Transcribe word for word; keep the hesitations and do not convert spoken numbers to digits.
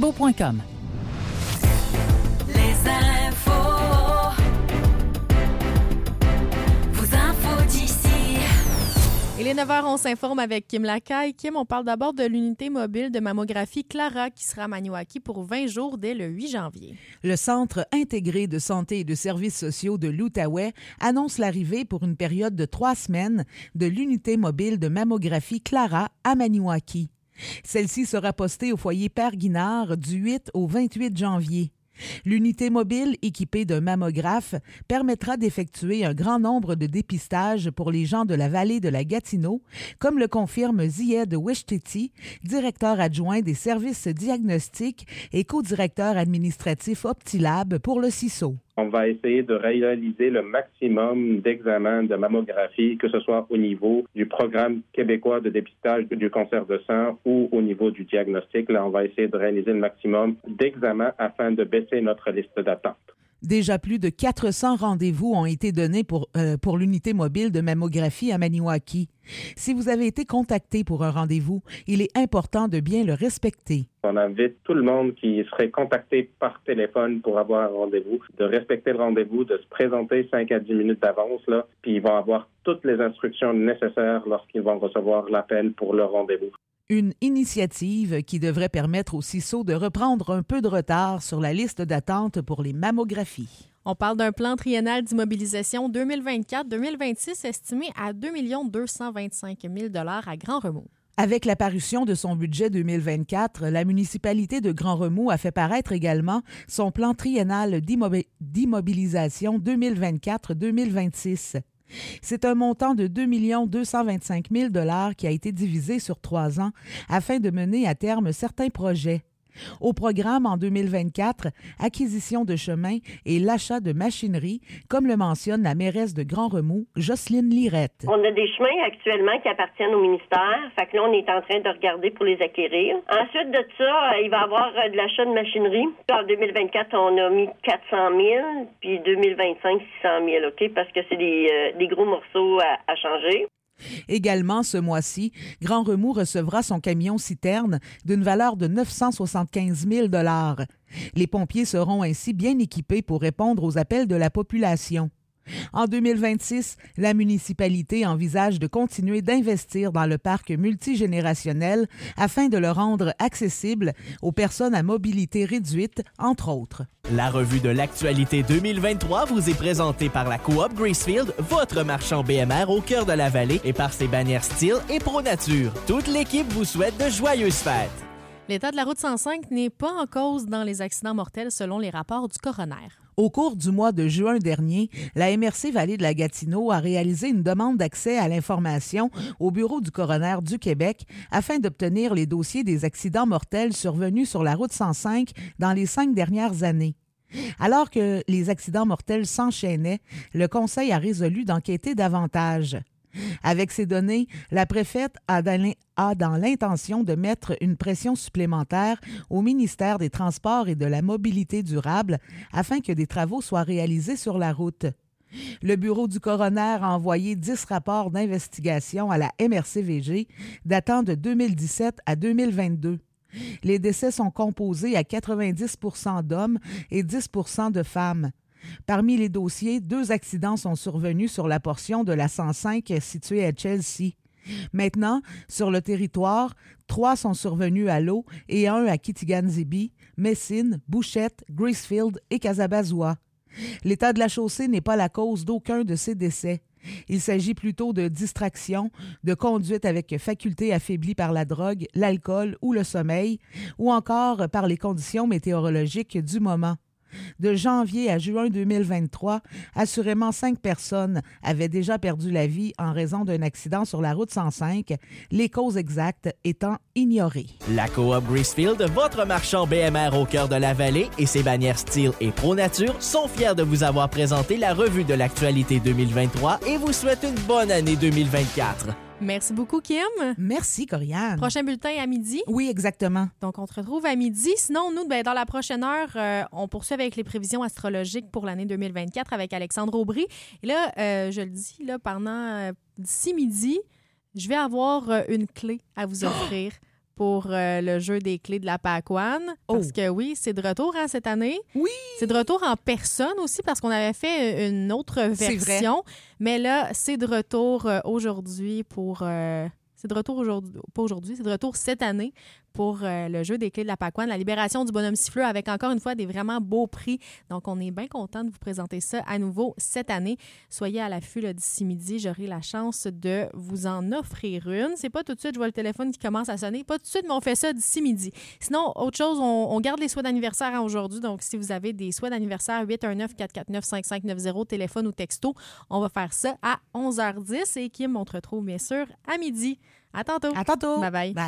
Randebo point com. Les infos, vos infos d'ici. Il est neuf heures, on s'informe avec Kim Lacaille. Kim, on parle d'abord de l'unité mobile de mammographie Clara qui sera à Maniwaki pour vingt jours dès le huit janvier. Le Centre intégré de santé et de services sociaux de l'Outaouais annonce l'arrivée pour une période de trois semaines de l'unité mobile de mammographie Clara à Maniwaki. Celle-ci sera postée au foyer Père Guinard du huit au vingt-huit janvier. L'unité mobile équipée d'un mammographe permettra d'effectuer un grand nombre de dépistages pour les gens de la vallée de la Gatineau, comme le confirme Zied Wishtiti, directeur adjoint des services diagnostiques et co-directeur administratif Optilab pour le C I S O. On va essayer de réaliser le maximum d'examens de mammographie, que ce soit au niveau du programme québécois de dépistage du cancer de sang ou au niveau du diagnostic. Là, on va essayer de réaliser le maximum d'examens afin de baisser notre liste d'attente. Déjà plus de quatre cents rendez-vous ont été donnés pour, euh, pour l'unité mobile de mammographie à Maniwaki. Si vous avez été contacté pour un rendez-vous, il est important de bien le respecter. On invite tout le monde qui serait contacté par téléphone pour avoir un rendez-vous, de respecter le rendez-vous, de se présenter cinq à dix minutes d'avance, là, puis ils vont avoir toutes les instructions nécessaires lorsqu'ils vont recevoir l'appel pour leur rendez-vous. Une initiative qui devrait permettre au C I S O de reprendre un peu de retard sur la liste d'attente pour les mammographies. On parle d'un plan triennal d'immobilisation deux mille vingt-quatre deux mille vingt-six estimé à deux millions deux cent vingt-cinq mille dollars à Grand Remous. Avec la parution de son budget deux mille vingt-quatre, la municipalité de Grand Remous a fait paraître également son plan triennal d'immob- d'immobilisation deux mille vingt-quatre deux mille vingt-six. C'est un montant de deux millions deux cent vingt-cinq mille dollars qui a été divisé sur trois ans afin de mener à terme certains projets. Au programme en deux mille vingt-quatre, acquisition de chemins et l'achat de machinerie, comme le mentionne la mairesse de Grand Remous, Jocelyne Lirette. On a des chemins actuellement qui appartiennent au ministère, fait que là, on est en train de regarder pour les acquérir. Ensuite de ça, il va y avoir de l'achat de machinerie. En deux mille vingt-quatre, on a mis quatre cent mille, puis deux mille vingt-cinq, six cent mille, OK, parce que c'est des, euh, des gros morceaux à, à changer. Également, ce mois-ci, Grand Remous recevra son camion-citerne d'une valeur de neuf cent soixante-quinze mille dollars. Les pompiers seront ainsi bien équipés pour répondre aux appels de la population. En deux mille vingt-six, la municipalité envisage de continuer d'investir dans le parc multigénérationnel afin de le rendre accessible aux personnes à mobilité réduite, entre autres. La revue de l'actualité deux mille vingt-trois vous est présentée par la Coop Gracefield, votre marchand B M R au cœur de la vallée, et par ses bannières Steel et Pro Nature. Toute l'équipe vous souhaite de joyeuses fêtes. L'état de la route cent cinq n'est pas en cause dans les accidents mortels selon les rapports du coroner. Au cours du mois de juin dernier, la M R C Vallée de la Gatineau a réalisé une demande d'accès à l'information au bureau du coroner du Québec afin d'obtenir les dossiers des accidents mortels survenus sur la route cent cinq dans les cinq dernières années. Alors que les accidents mortels s'enchaînaient, le Conseil a résolu d'enquêter davantage. Avec ces données, la préfète a dans l'intention de mettre une pression supplémentaire au ministère des Transports et de la Mobilité durable afin que des travaux soient réalisés sur la route. Le bureau du coroner a envoyé dix rapports d'investigation à la M R C V G datant de deux mille dix-sept à deux mille vingt-deux. Les décès sont composés à quatre-vingt-dix pour cent d'hommes et dix pour cent de femmes. Parmi les dossiers, deux accidents sont survenus sur la portion de la cent cinq située à Chelsea. Maintenant, sur le territoire, trois sont survenus à L'Eau et un à Kitigan-Zibi, Messine, Bouchette, Gracefield et Kazabazoua. L'état de la chaussée n'est pas la cause d'aucun de ces décès. Il s'agit plutôt de distraction, de conduite avec faculté affaiblie par la drogue, l'alcool ou le sommeil, ou encore par les conditions météorologiques du moment. De janvier à juin deux mille vingt-trois, assurément cinq personnes avaient déjà perdu la vie en raison d'un accident sur la route cent cinq, les causes exactes étant ignorées. La Coop Gracefield, votre marchand B M R au cœur de la vallée, et ses bannières Steel et Pro Nature sont fiers de vous avoir présenté la revue de l'actualité deux mille vingt-trois et vous souhaitent une bonne année deux mille vingt-quatre. Merci beaucoup, Kim. Merci, Corianne. Prochain bulletin à midi. Oui, exactement. Donc, on se retrouve à midi. Sinon, nous, ben, dans la prochaine heure, euh, on poursuit avec les prévisions astrologiques pour l'année deux mille vingt-quatre avec Alexandre Aubry. Et là, euh, je le dis, là, pendant euh, d'ici midi, je vais avoir euh, une clé à vous offrir pour euh, le jeu des clés de la Pac-One. Parce Oh. que oui, c'est de retour hein, cette année. Oui! C'est de retour en personne aussi parce qu'on avait fait une autre C'est vrai. version. Mais là, c'est de retour euh, aujourd'hui pour... euh, c'est de retour aujourd'hui... Pas aujourd'hui, c'est de retour cette année pour euh, le jeu des clés de la Pac-One, la libération du bonhomme siffleur avec encore une fois des vraiment beaux prix. Donc, on est bien content de vous présenter ça à nouveau cette année. Soyez à l'affût là, d'ici midi. J'aurai la chance de vous en offrir une. C'est pas tout de suite, je vois le téléphone qui commence à sonner. Pas tout de suite, mais on fait ça d'ici midi. Sinon, autre chose, on, on garde les souhaits d'anniversaire à aujourd'hui. Donc, si vous avez des souhaits d'anniversaire, huit un neuf, quatre quatre neuf, cinq cinq neuf zéro, téléphone ou texto, on va faire ça à onze heures dix. Et Kim, on te retrouve bien sûr à midi. À tantôt. À tantôt. Bye bye. Bye.